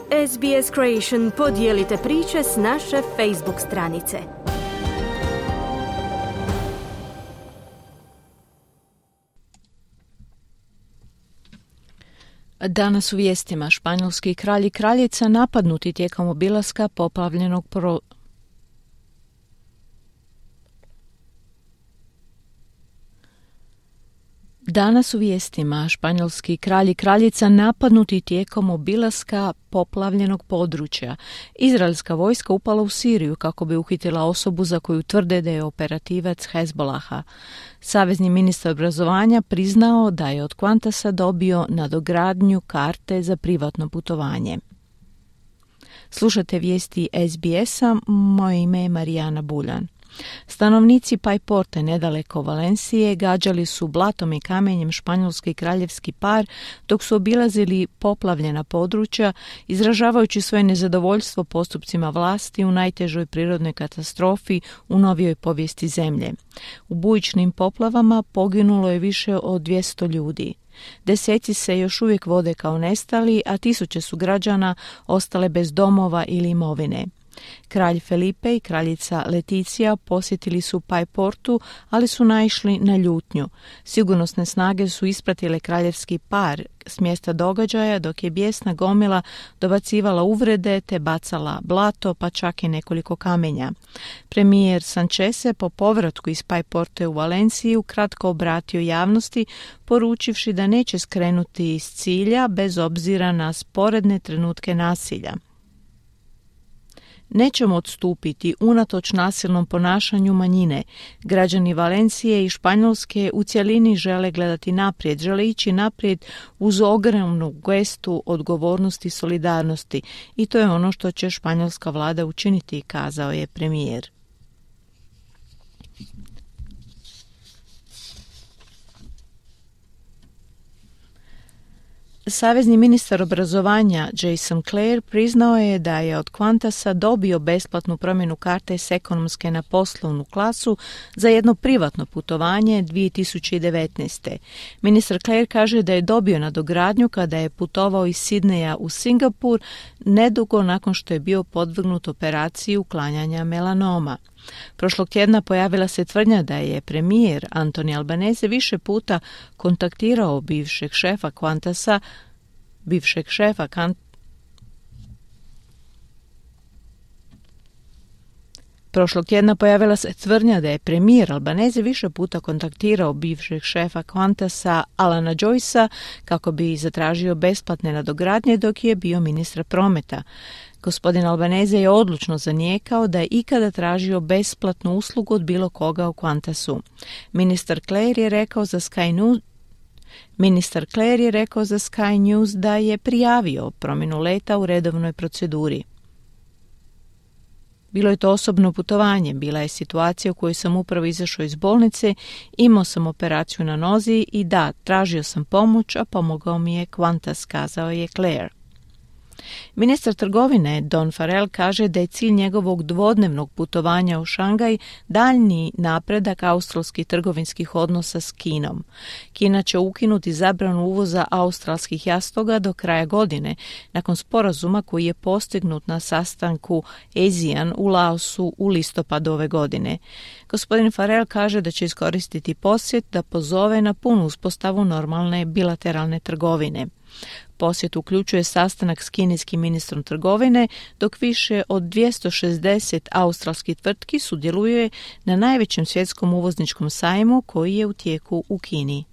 SBS Creation, podijelite priče s naše Facebook stranice. Danas u vijestima: španjolski kralj i kraljica napadnuti tijekom obilaska poplavljenog Danas u vijestima: španjolski kralj i kraljica napadnuti tijekom obilaska poplavljenog područja. Izraelska vojska upala u Siriju kako bi uhitila osobu za koju tvrde da je operativac Hezbolaha. Savezni ministar obrazovanja priznao da je od Qantasa dobio nadogradnju karte za privatno putovanje. Slušate vijesti SBS-a, moje ime je Marijana Buljan. Stanovnici Paiporte nedaleko Valencije gađali su blatom i kamenjem španjolski kraljevski par dok su obilazili poplavljena područja, izražavajući svoje nezadovoljstvo postupcima vlasti u najtežoj prirodnoj katastrofi u novijoj povijesti zemlje. U bujičnim poplavama poginulo je više od 200 ljudi. Deseci se još uvijek vode kao nestali, a tisuće su građana ostale bez domova ili imovine. Kralj Felipe i kraljica Leticija posjetili su Paiportu, ali su naišli na ljutnju. Sigurnosne snage su ispratile kraljevski par s mjesta događaja, dok je bijesna gomila dobacivala uvrede te bacala blato, pa čak i nekoliko kamenja. Premijer Sanchez se po povratku iz Paiporte u Valenciju kratko obratio javnosti, poručivši da neće skrenuti iz cilja bez obzira na sporedne trenutke nasilja. Nećemo odstupiti unatoč nasilnom ponašanju manjine. Građani Valencije i Španjolske u cjelini žele gledati naprijed, žele ići naprijed uz ogromnu gestu odgovornosti i solidarnosti. I to je ono što će španjolska vlada učiniti, kazao je premijer. Savezni ministar obrazovanja Jason Clare priznao je da je od Qantasa dobio besplatnu promjenu karte s ekonomske na poslovnu klasu za jedno privatno putovanje 2019. Ministar Clare kaže da je dobio nadogradnju kada je putovao iz Sidneja u Singapur nedugo nakon što je bio podvrgnut operaciji uklanjanja melanoma. Prošlog tjedna pojavila se tvrdnja da je premijer Antoni Albanese više puta kontaktirao bivšeg šefa Qantasa, Prošlog tjedna pojavila se tvrdnja da je premijer Albanese više puta kontaktirao bivšeg šefa Qantasa Alana Joycea kako bi zatražio besplatne nadogradnje dok je bio ministar prometa. Gospodin Albanese je odlučno zanijekao da je ikada tražio besplatnu uslugu od bilo koga u Qantasu. Ministar Clare je rekao za Sky News da je prijavio promjenu leta u redovnoj proceduri. Bilo je to osobno putovanje, bila je situacija u kojoj sam upravo izašao iz bolnice, imao sam operaciju na nozi i da, tražio sam pomoć, a pomogao mi je Qantas, kazao je Clare. Ministar trgovine Don Farrell kaže da je cilj njegovog dvodnevnog putovanja u Šangaj daljnji napredak australskih trgovinskih odnosa s Kinom. Kina će ukinuti zabranu uvoza australskih jastoga do kraja godine, nakon sporazuma koji je postignut na sastanku ASEAN u Laosu u listopadu ove godine. Gospodin Farrell kaže da će iskoristiti posjet da pozove na punu uspostavu normalne bilateralne trgovine. Posjet uključuje sastanak s kineskim ministrom trgovine, dok više od 260 australskih tvrtki sudjeluje na najvećem svjetskom uvozničkom sajmu koji je u tijeku u Kini.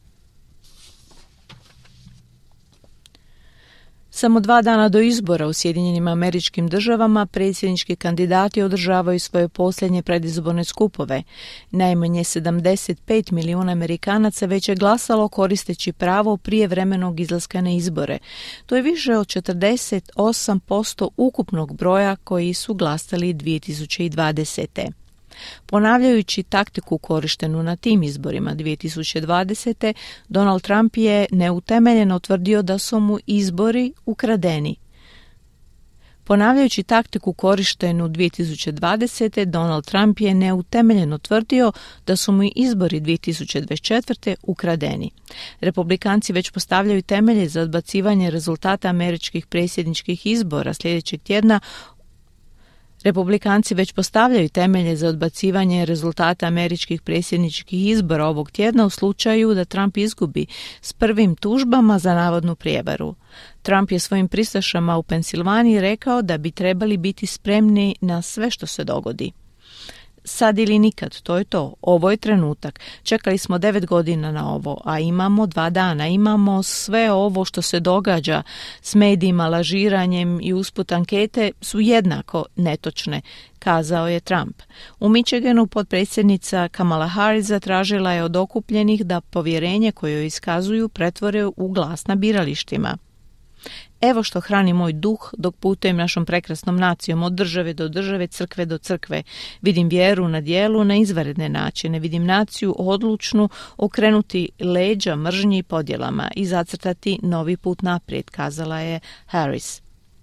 Samo 2 dana do izbora u Sjedinjenim Američkim Državama predsjednički kandidati održavaju svoje posljednje predizborne skupove. Najmanje 75 milijuna Amerikanaca već je glasalo koristeći pravo prijevremenog izlaska na izbore. To je više od 48% ukupnog broja koji su glasali 2020. Ponavljajući taktiku korištenu na tim izborima 2020. Donald Trump je neutemeljeno tvrdio da su mu izbori ukradeni. Ponavljajući taktiku korištenu 2020. Donald Trump je neutemeljeno tvrdio da su mu izbori 2024. ukradeni. Republikanci već postavljaju temelje za odbacivanje rezultata američkih predsjedničkih izbora sljedećeg tjedna. Republikanci već postavljaju temelje za odbacivanje rezultata američkih predsjedničkih izbora ovog tjedna u slučaju da Trump izgubi s prvim tužbama za navodnu prijevaru. Trump je svojim pristašama u Pensilvaniji rekao da bi trebali biti spremni na sve što se dogodi. Sad ili nikad, to je to. Ovo je trenutak. Čekali smo 9 godina na ovo, a imamo 2 dana. Imamo sve ovo što se događa s medijima, lažiranjem i usput ankete su jednako netočne, kazao je Trump. U Michiganu potpredsjednica Kamala Harris zatražila je od okupljenih da povjerenje koje joj iskazuju pretvore u glas na biralištima. Evo što hrani moj duh dok putujem našom prekrasnom nacijom od države do države, crkve do crkve. Vidim vjeru na djelu na izvanredne načine. Vidim naciju odlučnu okrenuti leđa mržnji i podjelama i zacrtati novi put naprijed, kazala je Harris.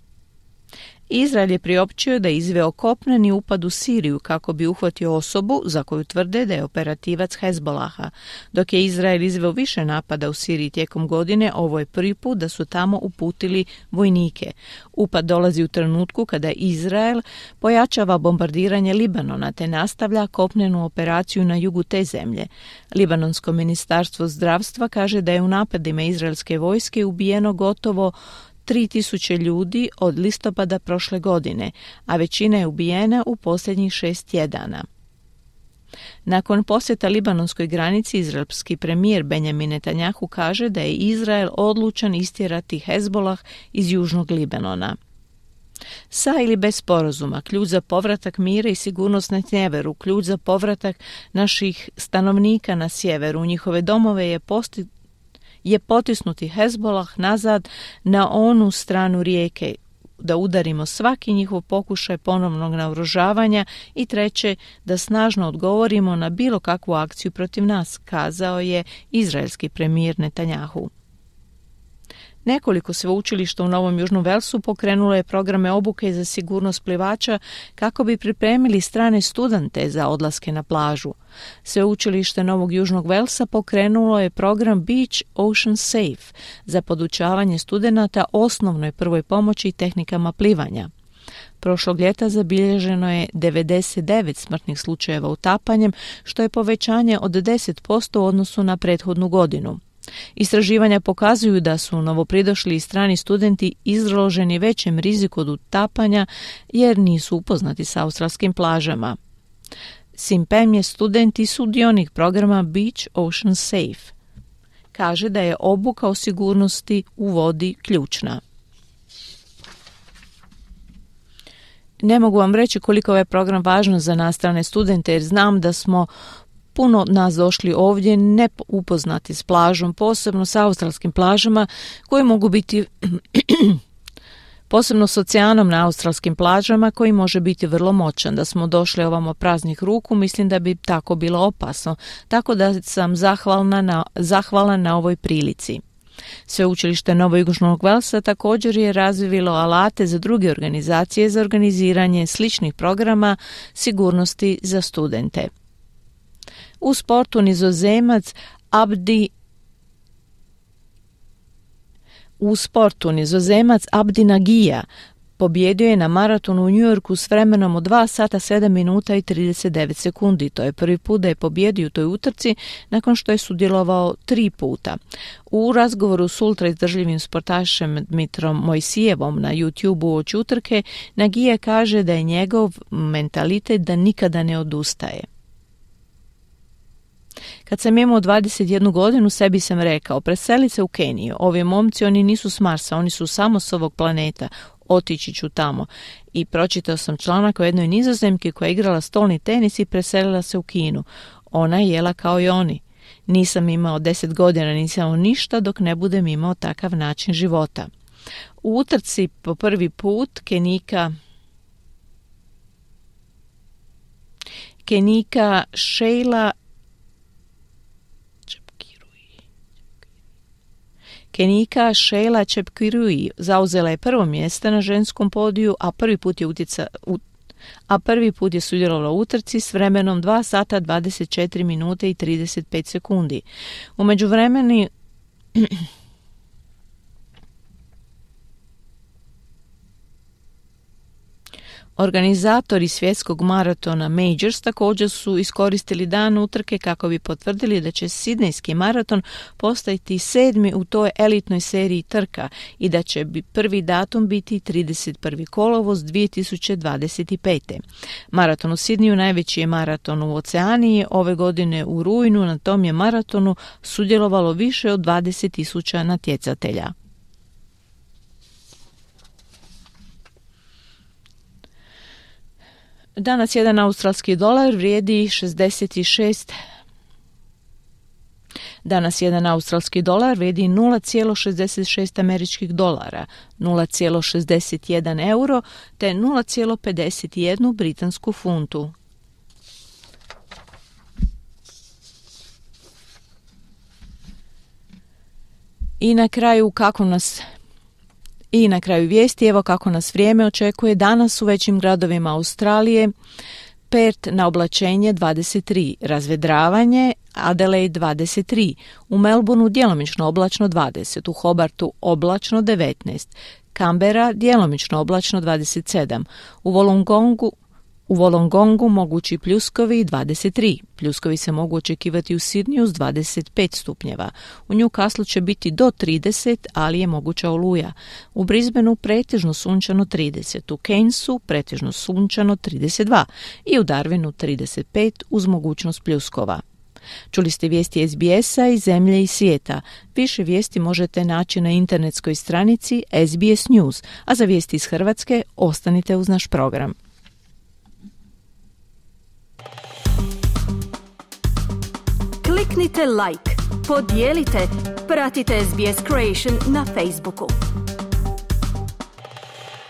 Izrael je priopćio da je izveo kopneni upad u Siriju kako bi uhvatio osobu za koju tvrde da je operativac Hezbolaha. Dok je Izrael izveo više napada u Siriji tijekom godine, ovo je prvi put da su tamo uputili vojnike. Upad dolazi u trenutku kada Izrael pojačava bombardiranje Libanona te nastavlja kopnenu operaciju na jugu te zemlje. Libanonsko ministarstvo zdravstva kaže da je u napadima izraelske vojske ubijeno gotovo 3000 ljudi od listopada prošle godine, a većina je ubijena u posljednjih 6 tjedana. Nakon posjeta libanonskoj granici, izraelski premijer Benjamin Netanjahu kaže da je Izrael odlučan istjerati Hezbolah iz južnog Libanona. Sa ili bez sporazuma, ključ za povratak mira i sigurnost na sjeveru, ključ za povratak naših stanovnika na sjeveru u njihove domove je potisnuti Hezbolah nazad na onu stranu rijeke, da udarimo svaki njihov pokušaj ponovnog naoružavanja i treće, da snažno odgovorimo na bilo kakvu akciju protiv nas, kazao je izraelski premijer Netanjahu. Nekoliko sveučilišta u Novom Južnom Velsu pokrenulo je programe obuke za sigurnost plivača kako bi pripremili strane studente za odlaske na plažu. Sveučilište Novog Južnog Velsa pokrenulo je program Beach Ocean Safe za podučavanje studenata osnovnoj prvoj pomoći i tehnikama plivanja. Prošlog ljeta zabilježeno je 99 smrtnih slučajeva utapanjem, što je povećanje od 10% u odnosu na prethodnu godinu. Istraživanja pokazuju da su novopridošli strani studenti izloženi većem riziku od utapanja jer nisu upoznati s australskim plažama. Simpem je student i sudionik programa Beach Ocean Safe. Kaže da je obuka o sigurnosti u vodi ključna. Ne mogu vam reći koliko je ovaj program važan za nas strane studente jer znam da smo puno od nas došli ovdje ne upoznati s plažom, posebno s australskim plažama koje mogu biti posebno s oceanom na australskim plažama koji može biti vrlo moćan. Da smo došli praznih ruku, mislim da bi tako bilo opasno, tako da sam zahvalna na ovoj prilici. Sveučilište Novojužnog Velsa također je razvilo alate za druge organizacije za organiziranje sličnih programa sigurnosti za studente. U sportu Nizozemac Abdi Nagija pobjedio je na maratonu u New Yorku s vremenom od 2 sata 7 minuta i 39 sekundi. To je prvi put da je pobjedio u toj utrci nakon što je sudjelovao 3 puta. U razgovoru s ultraizdržljivim sportašem Dmitrom Mojsijevom na YouTube uoči utrke, Nagija kaže da je njegov mentalitet da nikada ne odustaje. Kad sam imao 21 godinu, sebi sam rekao, preseli se u Keniju. Ovi momci, oni nisu s Marsa, oni su samo s ovog planeta. Otići ću tamo. I pročitao sam članak o jednoj Nizozemki koja je igrala stolni tenis i preselila se u Kinu. Ona je jela kao i oni. Nisam imao 10 godina, nisam imao ništa dok ne budem imao takav način života. U utrci po prvi put Kenika Sheila Kenijka Sheila Chepkirui zauzela je prvo mjesto na ženskom podiju, a prvi put je sudjelovala u utrci s vremenom 2 sata 24 minute i 35 sekundi. U međuvremenu organizatori svjetskog maratona Majors također su iskoristili dan utrke kako bi potvrdili da će Sidnejski maraton postati 7. u toj elitnoj seriji trka i da će prvi datum biti 31. kolovoz 2025. Maraton u Sidniju najveći je maraton u Oceaniji. Ove godine u rujnu na tom je maratonu sudjelovalo više od 20.000 natjecatelja. Danas jedan australski dolar vrijedi 0,66 američkih dolara, 0,61 euro te 0,51 britansku funtu. I na kraju vijesti, evo kako nas vrijeme očekuje. Danas u većim gradovima Australije: Perth na oblačenje 23, razvedravanje, Adelaide 23, u Melbourneu djelomično oblačno 20, u Hobartu oblačno 19, Canberra djelomično oblačno 27, u Wollongongu mogući pljuskovi 23. Pljuskovi se mogu očekivati u Sidniju s 25 stupnjeva. U Newcastlu će biti do 30, ali je moguća oluja. U Brisbaneu pretežno sunčano 30, u Keynesu pretežno sunčano 32 i u Darwinu 35 uz mogućnost pljuskova. Čuli ste vijesti SBS-a iz zemlje i svijeta. Više vijesti možete naći na internetskoj stranici SBS News, a za vijesti iz Hrvatske ostanite uz naš program. Kliknite like, podijelite, pratite SBS Creation na Facebooku.